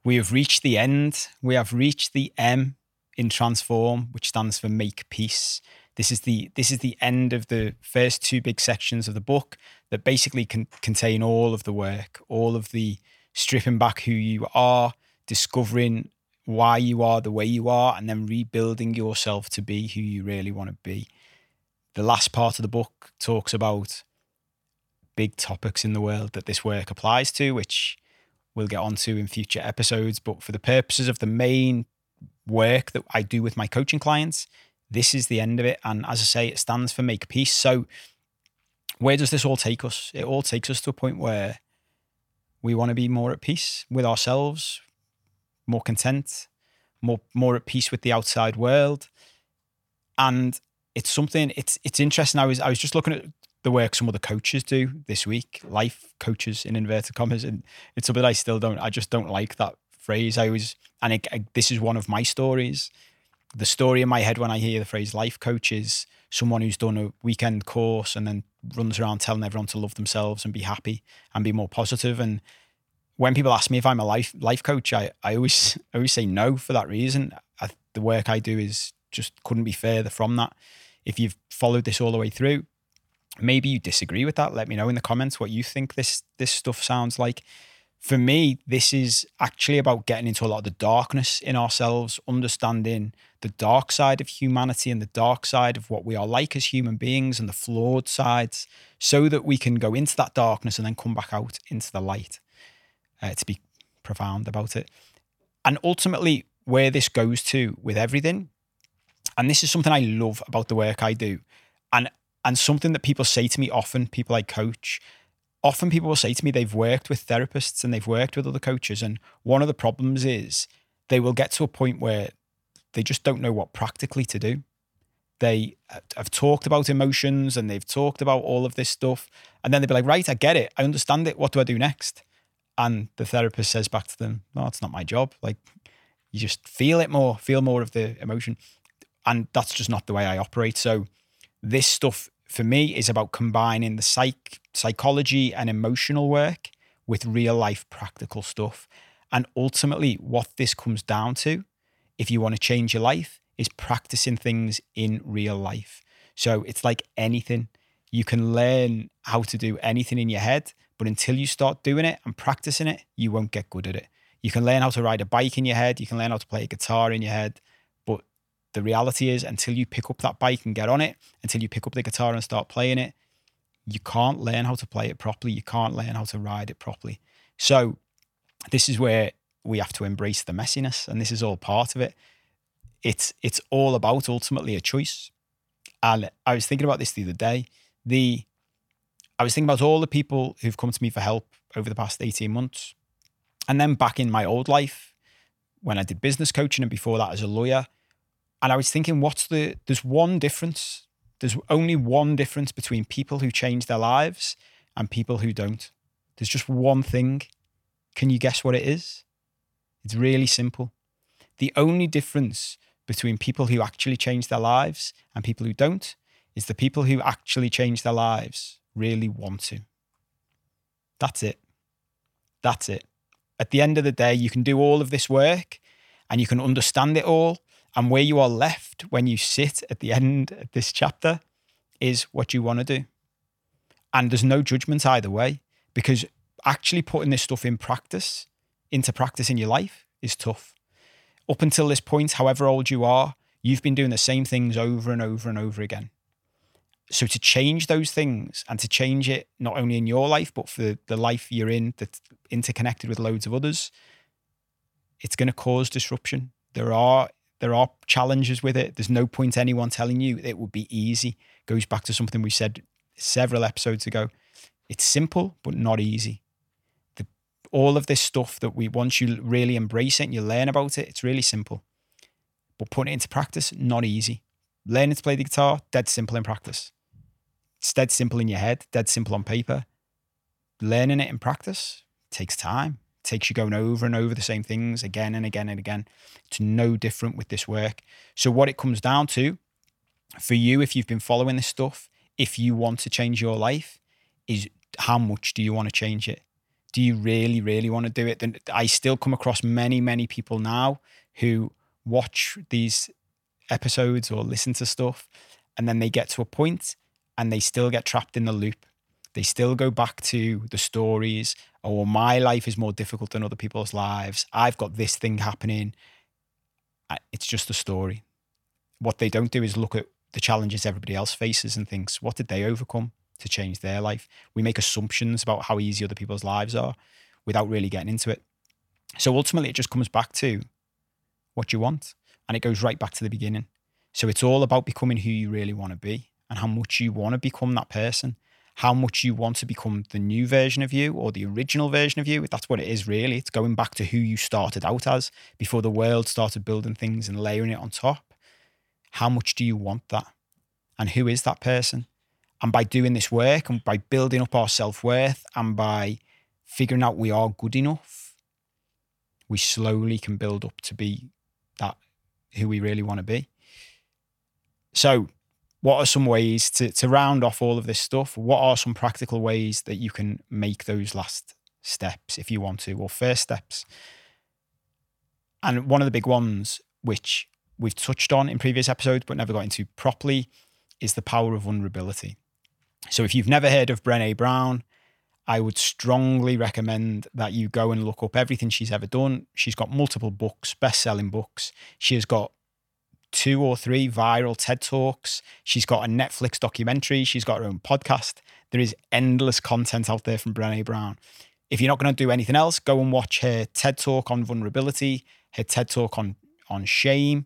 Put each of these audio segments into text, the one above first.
We have reached the end. We have reached the M in Transform, which stands for Make Peace. This is the end of the first two big sections of the book that basically contain all of the work, all of the stripping back who you are, discovering why you are the way you are, and then rebuilding yourself to be who you really want to be. The last part of the book talks about big topics in the world that this work applies to, which we'll get onto in future episodes. But for the purposes of the main work that I do with my coaching clients, this is the end of it. And as I say, it stands for Make Peace. So where does this all take us? It all takes us to a point where we want to be more at peace with ourselves, more content, more at peace with the outside world. And it's something, it's interesting. I was just looking at the work some other coaches do this week, life coaches in inverted commas, and it's something I just don't like that phrase. This is one of my stories. The story in my head when I hear the phrase life coach is someone who's done a weekend course and then runs around telling everyone to love themselves and be happy and be more positive. And when people ask me if I'm a life coach, I always say no for that reason. The work I do is just couldn't be further from that. If you've followed this all the way through, maybe you disagree with that. Let me know in the comments what you think this stuff sounds like. For me, this is actually about getting into a lot of the darkness in ourselves, understanding the dark side of humanity and the dark side of what we are like as human beings and the flawed sides, so that we can go into that darkness and then come back out into the light, to be profound about it. And ultimately, where this goes to with everything, and this is something I love about the work I do, and something that people say to me often, people I coach, often people will say to me they've worked with therapists and they've worked with other coaches, and one of the problems is they will get to a point where they just don't know what practically to do. They have talked about emotions and they've talked about all of this stuff, and then they'll be like, right, I get it, I understand it, what do I do next? And the therapist says back to them, no, it's not my job. Like, you just feel more of the emotion. And that's just not the way I operate. So this stuff for me is about combining the psychology and emotional work with real life practical stuff. And ultimately what this comes down to, if you want to change your life, is practicing things in real life. So it's like anything. You can learn how to do anything in your head, but until you start doing it and practicing it, you won't get good at it. You can learn how to ride a bike in your head. You can learn how to play a guitar in your head. But the reality is, until you pick up that bike and get on it, until you pick up the guitar and start playing it, you can't learn how to play it properly. You can't learn how to ride it properly. So this is where we have to embrace the messiness, and this is all part of it. It's all about ultimately a choice. And I was thinking about this the other day. I was thinking about all the people who've come to me for help over the past 18 months. And then back in my old life, when I did business coaching and before that as a lawyer, and I was thinking, there's one difference. There's only one difference between people who change their lives and people who don't. There's just one thing. Can you guess what it is? It's really simple. The only difference between people who actually change their lives and people who don't is the people who actually change their lives really want to. That's it. That's it. At the end of the day, you can do all of this work and you can understand it all. And where you are left when you sit at the end of this chapter is what you want to do. And there's no judgment either way, because actually putting this stuff into practice in your life is tough. Up until this point, however old you are, you've been doing the same things over and over and over again. So to change those things and to change it not only in your life, but for the life you're in that's interconnected with loads of others, it's going to cause disruption. There are challenges with it. There's no point anyone telling you it would be easy. Goes back to something we said several episodes ago. It's simple, but not easy. All of this stuff that once you really embrace it and you learn about it, it's really simple. But putting it into practice, not easy. Learning to play the guitar, dead simple in practice. It's dead simple in your head, dead simple on paper. Learning it in practice takes time. It takes you going over and over the same things again and again and again. It's no different with this work. So what it comes down to for you, if you've been following this stuff, if you want to change your life, is how much do you want to change it? Do you really, really want to do it? Then I still come across many, many people now who watch these episodes or listen to stuff, and then they get to a point and they still get trapped in the loop. They still go back to the stories. Oh, my life is more difficult than other people's lives. I've got this thing happening. It's just a story. What they don't do is look at the challenges everybody else faces and thinks, what did they overcome to change their life? We make assumptions about how easy other people's lives are without really getting into it. So ultimately, it just comes back to what you want, and it goes right back to the beginning. So it's all about becoming who you really want to be and how much you want to become that person, how much you want to become the new version of you or the original version of you. That's what it is, really. It's going back to who you started out as before the world started building things and layering it on top. How much do you want that? And who is that person? And by doing this work and by building up our self-worth and by figuring out we are good enough, we slowly can build up to be that who we really want to be. So what are some ways to round off all of this stuff? What are some practical ways that you can make those last steps if you want to, or first steps? And one of the big ones, which we've touched on in previous episodes but never got into properly, is the power of vulnerability. So if you've never heard of Brené Brown, I would strongly recommend that you go and look up everything she's ever done. She's got multiple books, best-selling books. She has got 2 or 3 viral TED Talks. She's got a Netflix documentary. She's got her own podcast. There is endless content out there from Brené Brown. If you're not going to do anything else, go and watch her TED Talk on vulnerability, her TED Talk on shame,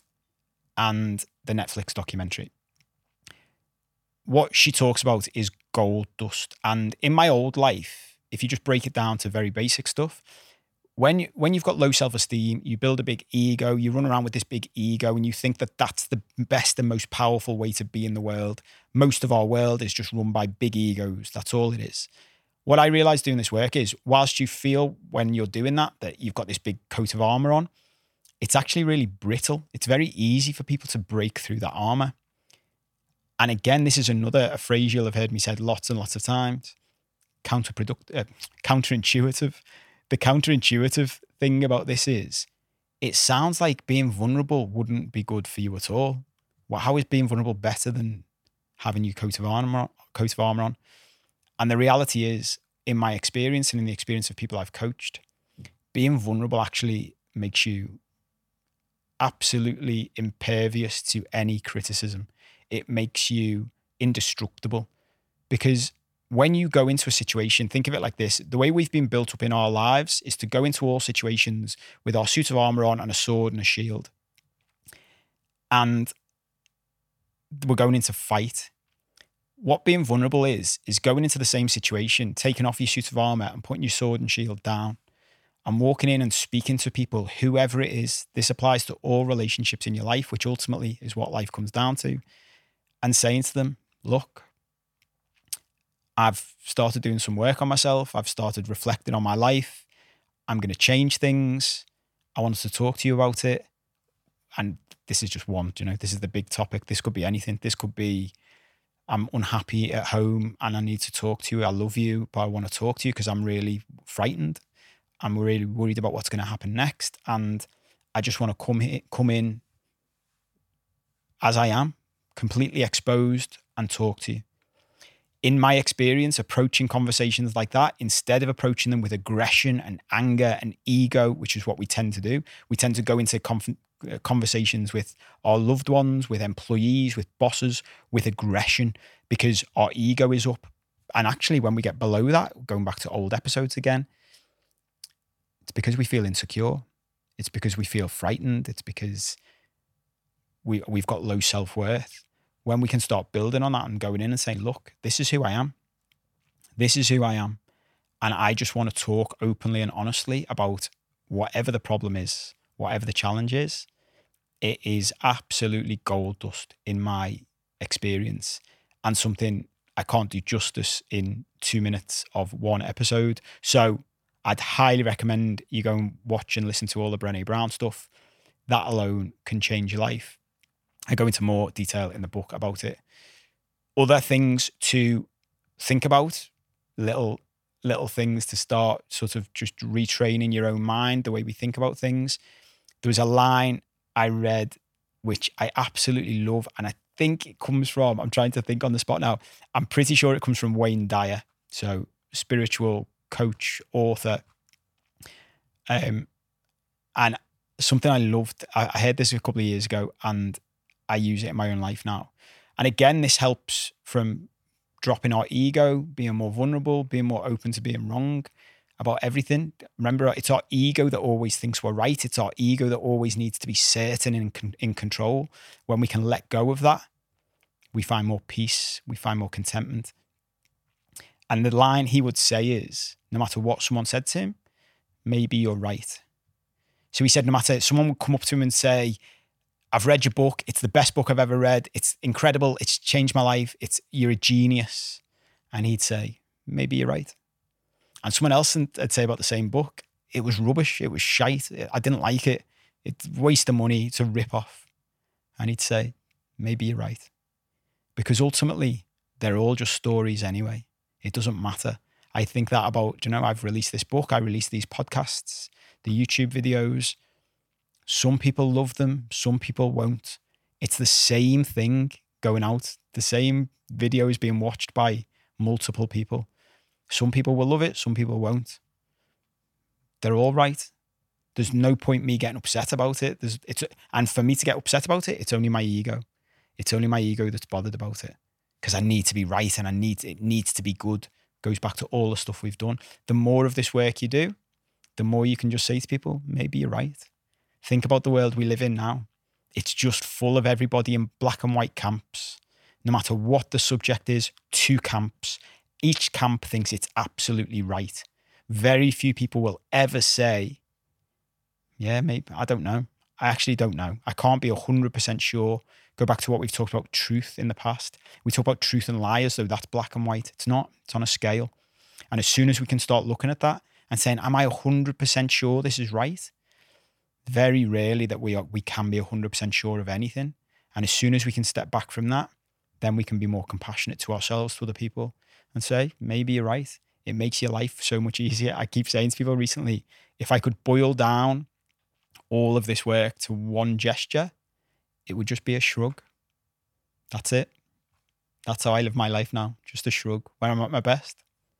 and the Netflix documentary. What she talks about is gold dust. And in my old life, if you just break it down to very basic stuff, when you've got low self-esteem, you build a big ego, you run around with this big ego and you think that that's the best and most powerful way to be in the world. Most of our world is just run by big egos. That's all it is. What I realized doing this work is, whilst you feel when you're doing that you've got this big coat of armor on, it's actually really brittle. It's very easy for people to break through that armor. And again, this is a phrase you'll have heard me said lots and lots of times. Counterintuitive. The counterintuitive thing about this is, it sounds like being vulnerable wouldn't be good for you at all. Well, how is being vulnerable better than having your coat of armor on? And the reality is, in my experience and in the experience of people I've coached, being vulnerable actually makes you absolutely impervious to any criticism. It makes you indestructible, because when you go into a situation, think of it like this. The way we've been built up in our lives is to go into all situations with our suit of armor on and a sword and a shield. And we're going into fight. What being vulnerable is going into the same situation, taking off your suit of armor and putting your sword and shield down and walking in and speaking to people, whoever it is. This applies to all relationships in your life, which ultimately is what life comes down to. And saying to them, look, I've started doing some work on myself. I've started reflecting on my life. I'm going to change things. I wanted to talk to you about it. And this is just one, this is the big topic. This could be anything. This could be, I'm unhappy at home and I need to talk to you. I love you, but I want to talk to you because I'm really frightened. I'm really worried about what's going to happen next. And I just want to come in as I am, completely exposed, and talk to you. In my experience, approaching conversations like that, instead of approaching them with aggression and anger and ego, which is what we tend to do, we tend to go into conversations with our loved ones, with employees, with bosses, with aggression, because our ego is up. And actually, when we get below that, going back to old episodes again, it's because we feel insecure. It's because we feel frightened. It's because we've got low self-worth. When we can start building on that and going in and saying, look, this is who I am. This is who I am. And I just want to talk openly and honestly about whatever the problem is, whatever the challenge is. It is absolutely gold dust in my experience, and something I can't do justice in 2 minutes of one episode. So I'd highly recommend you go and watch and listen to all the Brené Brown stuff. That alone can change your life. I go into more detail in the book about it. Other things to think about, little little things to start sort of just retraining your own mind, the way we think about things. There was a line I read, which I absolutely love. And I think it comes from, I'm trying to think on the spot now. I'm pretty sure it comes from Wayne Dyer. So spiritual coach, author. And something I loved, I heard this a couple of years ago and I use it in my own life now. And again, this helps from dropping our ego, being more vulnerable, being more open to being wrong about everything. Remember, it's our ego that always thinks we're right. It's our ego that always needs to be certain and in control. When we can let go of that, we find more peace, we find more contentment. And the line he would say is, no matter what someone said to him, maybe you're right. So he said, no matter, someone would come up to him and say, I've read your book. It's the best book I've ever read. It's incredible. It's changed my life. You're a genius. And he'd say, maybe you're right. And someone else would say about the same book, it was rubbish. It was shite. I didn't like it. It's a waste of money. It's a rip-off. And he'd say, maybe you're right. Because ultimately, they're all just stories anyway. It doesn't matter. I think that about, I've released this book. I released these podcasts, the YouTube videos. Some people love them. Some people won't. It's the same thing going out. The same video is being watched by multiple people. Some people will love it. Some people won't. They're all right. There's no point me getting upset about it. And for me to get upset about it, it's only my ego. It's only my ego that's bothered about it because I need to be right and it needs to be good. Goes back to all the stuff we've done. The more of this work you do, the more you can just say to people, maybe you're right. Think about the world we live in now. It's just full of everybody in black and white camps. No matter what the subject is, 2 camps. Each camp thinks it's absolutely right. Very few people will ever say, yeah, maybe, I don't know. I actually don't know. I can't be 100% sure. Go back to what we've talked about truth in the past. We talk about truth and lies, though that's black and white. It's not. It's on a scale. And as soon as we can start looking at that and saying, am I 100% sure this is right? Very rarely that we can be 100% sure of anything. And as soon as we can step back from that, then we can be more compassionate to ourselves, to other people, and say, maybe you're right. It makes your life so much easier. I keep saying to people recently, if I could boil down all of this work to one gesture, it would just be a shrug. That's it. That's how I live my life now. Just a shrug. When I'm at my best,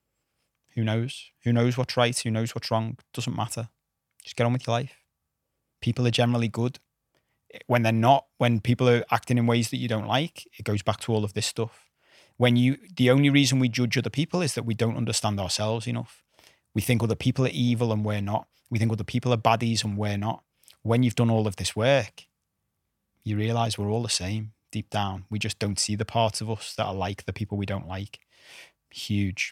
who knows? Who knows what's right? Who knows what's wrong? Doesn't matter. Just get on with your life. People are generally good. When they're not, when people are acting in ways that you don't like, it goes back to all of this stuff. The only reason we judge other people is that we don't understand ourselves enough. We think other people are evil and we're not. We think other people are baddies and we're not. When you've done all of this work, you realize we're all the same deep down. We just don't see the parts of us that are like the people we don't like. Huge.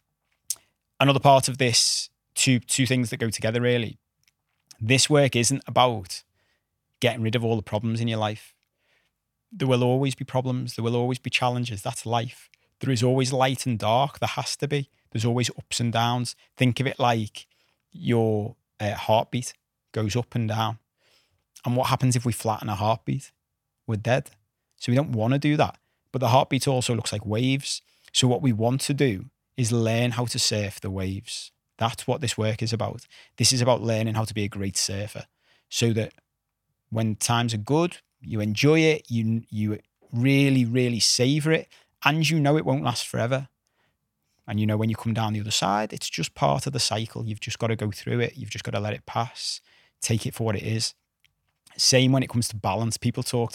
Another part of this, two things that go together really. This work isn't about getting rid of all the problems in your life. There will always be problems. There will always be challenges. That's life. There is always light and dark. There has to be. There's always ups and downs. Think of it like your heartbeat goes up and down. And what happens if we flatten a heartbeat? We're dead. So we don't want to do that. But the heartbeat also looks like waves. So what we want to do is learn how to surf the waves. That's what this work is about. This is about learning how to be a great surfer so that when times are good, you enjoy it, you really, really savor it, and you know it won't last forever. And you know when you come down the other side, it's just part of the cycle. You've just got to go through it. You've just got to let it pass. Take it for what it is. Same when it comes to balance. People talk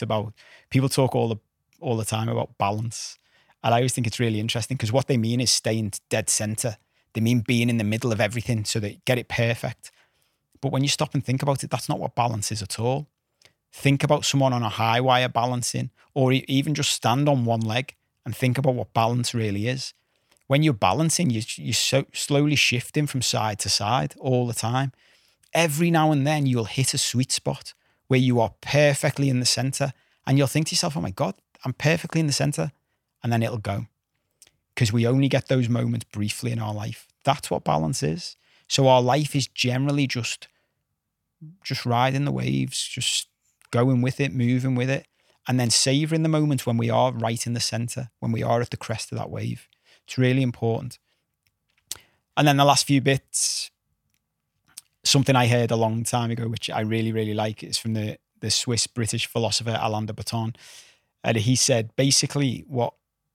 all the time about balance. And I always think it's really interesting because what they mean is staying dead center. They mean being in the middle of everything so they get it perfect. But when you stop and think about it, that's not what balance is at all. Think about someone on a high wire balancing, or even just stand on one leg and think about what balance really is. When you're balancing, you're so slowly shifting from side to side all the time. Every now and then you'll hit a sweet spot where you are perfectly in the center and you'll think to yourself, oh my God, I'm perfectly in the center. And then it'll go. Because we only get those moments briefly in our life. That's what balance is. So our life is generally just riding the waves, just going with it, moving with it, and then savoring the moments when we are right in the center, when we are at the crest of that wave. It's really important. And then the last few bits, something I heard a long time ago, which I really, really like, is from the Swiss-British philosopher Alain de Botton. And he said, basically, what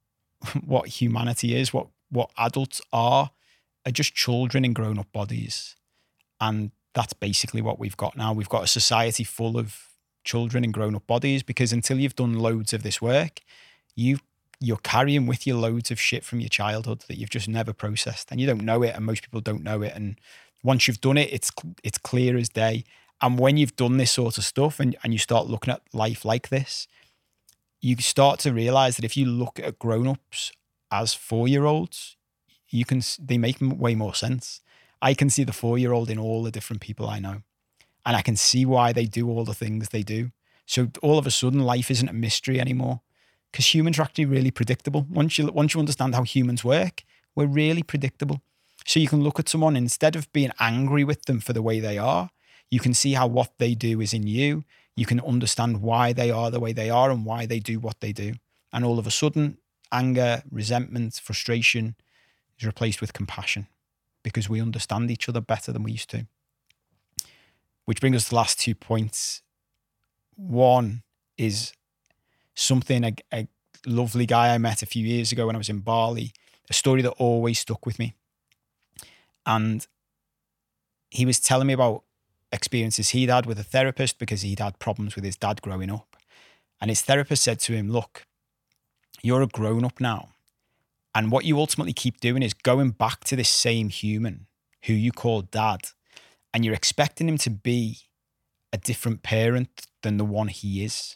humanity is, what adults are just children in grown-up bodies. And that's basically what we've got now. We've got a society full of children in grown-up bodies, because until you've done loads of this work, you're carrying with you loads of shit from your childhood that you've just never processed, and you don't know it, and most people don't know it. And once you've done it, it's clear as day. And when you've done this sort of stuff and you start looking at life like this, you start to realize that if you look at grown-ups as 4-year-olds, they make way more sense. I can see the 4-year-old in all the different people I know, and I can see why they do all the things they do. So all of a sudden, life isn't a mystery anymore, because humans are actually really predictable. Once you understand how humans work, we're really predictable. So you can look at someone, instead of being angry with them for the way they are, you can see how what they do is in you. You can understand why they are the way they are and why they do what they do. And all of a sudden, anger, resentment, frustration is replaced with compassion, because we understand each other better than we used to. Which brings us to the last 2 points. One is something a lovely guy I met a few years ago when I was in Bali, a story that always stuck with me. And he was telling me about experiences he'd had with a therapist, because he'd had problems with his dad growing up. And his therapist said to him, look, you're a grown-up now. And what you ultimately keep doing is going back to this same human who you call dad, and you're expecting him to be a different parent than the one he is.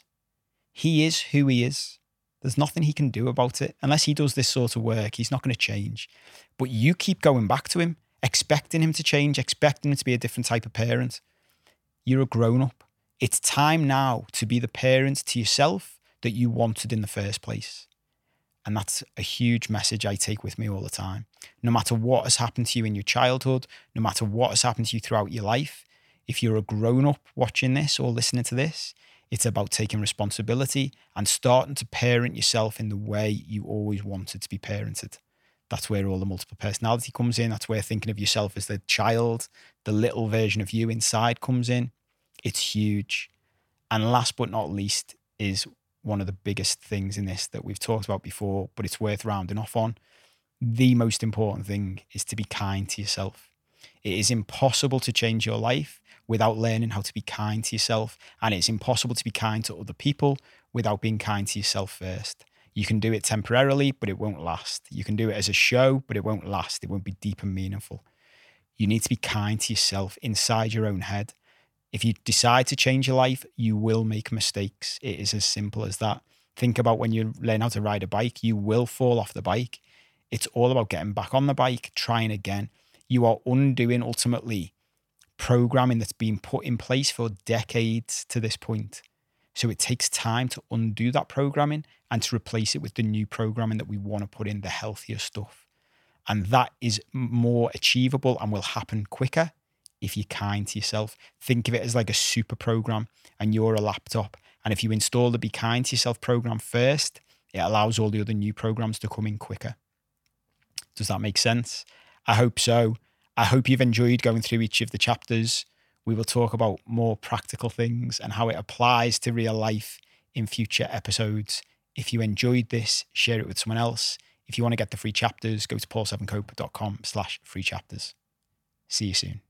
He is who he is. There's nothing he can do about it. Unless he does this sort of work, he's not going to change. But you keep going back to him, expecting him to change, expecting him to be a different type of parent. You're a grown-up. It's time now to be the parent to yourself that you wanted in the first place. And that's a huge message I take with me all the time. No matter what has happened to you in your childhood, no matter what has happened to you throughout your life, if you're a grown-up watching this or listening to this, it's about taking responsibility and starting to parent yourself in the way you always wanted to be parented. That's where all the multiple personality comes in. That's where thinking of yourself as the child, the little version of you inside, comes in. It's huge. And last but not least is one of the biggest things in this that we've talked about before, but it's worth rounding off on. The most important thing is to be kind to yourself. It is impossible to change your life without learning how to be kind to yourself. And it's impossible to be kind to other people without being kind to yourself first. You can do it temporarily, but it won't last. You can do it as a show, but it won't last. It won't be deep and meaningful. You need to be kind to yourself inside your own head. If you decide to change your life, you will make mistakes. It is as simple as that. Think about when you learn how to ride a bike, you will fall off the bike. It's all about getting back on the bike, trying again. You are undoing, ultimately, programming that's been put in place for decades to this point. So it takes time to undo that programming and to replace it with the new programming that we want to put in, the healthier stuff. And that is more achievable and will happen quicker if you're kind to yourself. Think of it as like a super program, and you're a laptop. And if you install the Be Kind to Yourself program first, it allows all the other new programs to come in quicker. Does that make sense? I hope so. I hope you've enjoyed going through each of the chapters. We will talk about more practical things and how it applies to real life in future episodes. If you enjoyed this, share it with someone else. If you want to get the free chapters, go to paul7cope.com/free chapters. See you soon.